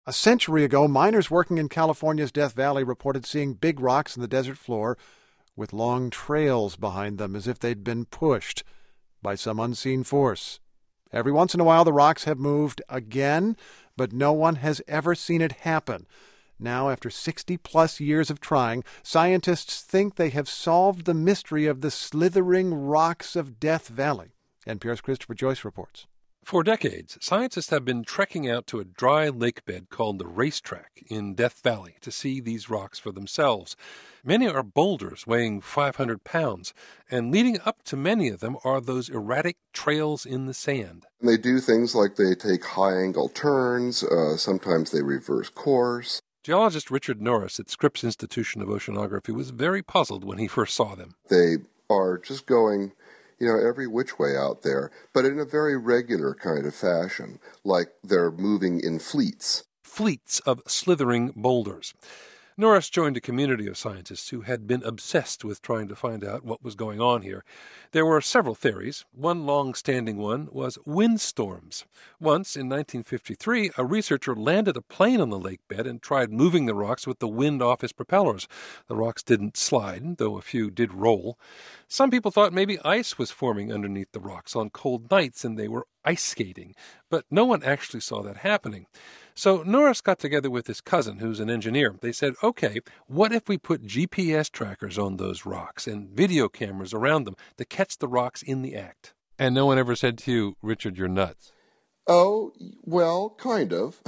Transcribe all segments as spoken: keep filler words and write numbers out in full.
A century ago, miners working in California's Death Valley reported seeing big rocks in the desert floor with long trails behind them as if they'd been pushed by some unseen force. Every once in a while, the rocks have moved again, but no one has ever seen it happen. Now, after sixty-plus years of trying, scientists think they have solved the mystery of the slithering rocks of Death Valley. N P R's Christopher Joyce reports. For decades, scientists have been trekking out to a dry lake bed called the Racetrack in Death Valley to see these rocks for themselves. Many are boulders weighing five hundred pounds, and leading up to many of them are those erratic trails in the sand. They do things like they take high-angle turns, uh, sometimes they reverse course. Geologist Richard Norris at Scripps Institution of Oceanography was very puzzled when he first saw them. They are just going, you know, every which way out there, but in a very regular kind of fashion, like they're moving in fleets. Fleets of slithering boulders. Norris joined a community of scientists who had been obsessed with trying to find out what was going on here. There were several theories. One long-standing one was windstorms. Once, in nineteen fifty-three, a researcher landed a plane on the lake bed and tried moving the rocks with the wind off his propellers. The rocks didn't slide, though a few did roll. Some people thought maybe ice was forming underneath the rocks on cold nights and they were ice skating, but no one actually saw that happening. So Norris got together with his cousin, who's an engineer. They said, okay, what if we put G P S trackers on those rocks and video cameras around them to catch the rocks in the act? And no one ever said to you, Richard, you're nuts. Oh, well, kind of.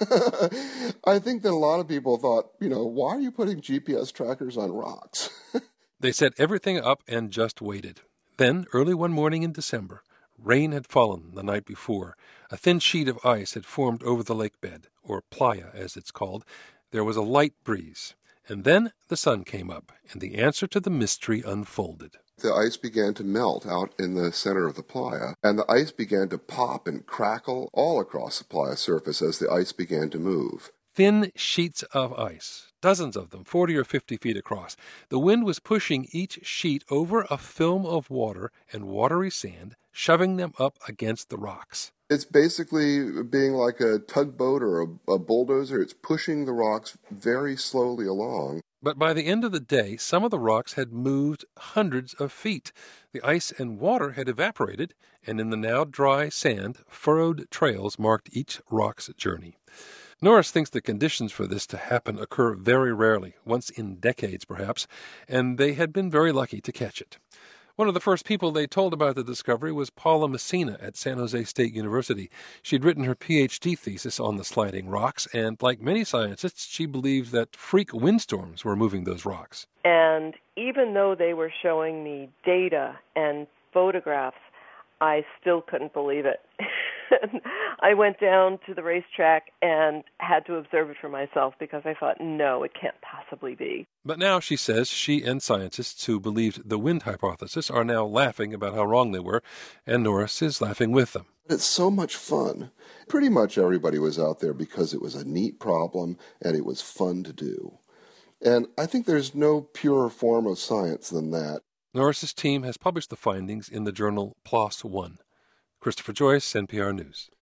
I think that a lot of people thought, you know, why are you putting G P S trackers on rocks? They set everything up and just waited. Then, early one morning in December, rain had fallen the night before. A thin sheet of ice had formed over the lake bed, or playa as it's called. There was a light breeze. And then the sun came up, and the answer to the mystery unfolded. The ice began to melt out in the center of the playa, and the ice began to pop and crackle all across the playa surface as the ice began to move. Thin sheets of ice, dozens of them, forty or fifty feet across. The wind was pushing each sheet over a film of water and watery sand, shoving them up against the rocks. It's basically being like a tugboat or a, a bulldozer. It's pushing the rocks very slowly along. But by the end of the day, some of the rocks had moved hundreds of feet. The ice and water had evaporated, and in the now dry sand, furrowed trails marked each rock's journey. Norris thinks the conditions for this to happen occur very rarely, once in decades perhaps, and they had been very lucky to catch it. One of the first people they told about the discovery was Paula Messina at San Jose State University. She'd written her P H D thesis on the sliding rocks, and like many scientists, she believed that freak windstorms were moving those rocks. And even though they were showing me data and photographs, I still couldn't believe it. I went down to the racetrack and had to observe it for myself because I thought, no, it can't possibly be. But now, she says, she and scientists who believed the wind hypothesis are now laughing about how wrong they were, and Norris is laughing with them. It's so much fun. Pretty much everybody was out there because it was a neat problem and it was fun to do. And I think there's no purer form of science than that. Norris's team has published the findings in the journal PLOS One. Christopher Joyce, N P R News.